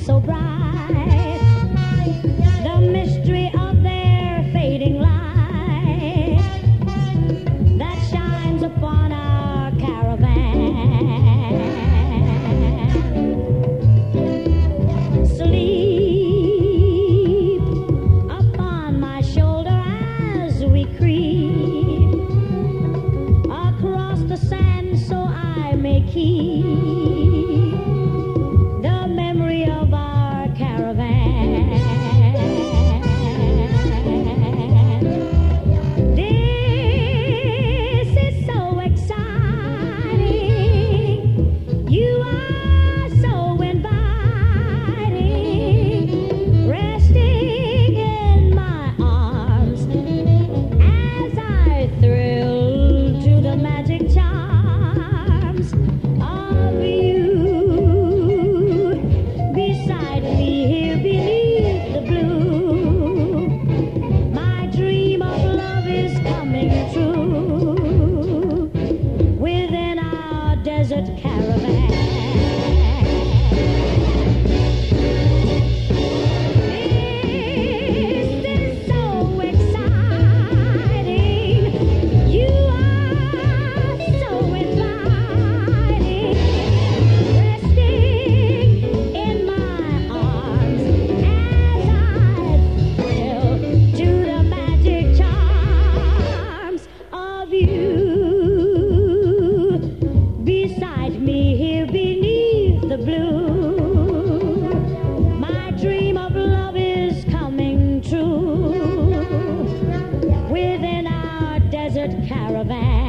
so bright, the mystery of their fading light that shines upon our caravan. Sleep upon my shoulder as we creep across the sand, so I may keep the memory of our caravan. This is so exciting. You are so inviting, resting in my arms as I thrill to the magic charms of you. Beside me here beneath the blue, my dream of love is coming true within our desert caravan. This is so exciting. You are so inviting, resting in my arms as I thrill to the magic charms of you. Beside me here beneath the blue, my dream of love is coming true within our desert caravan.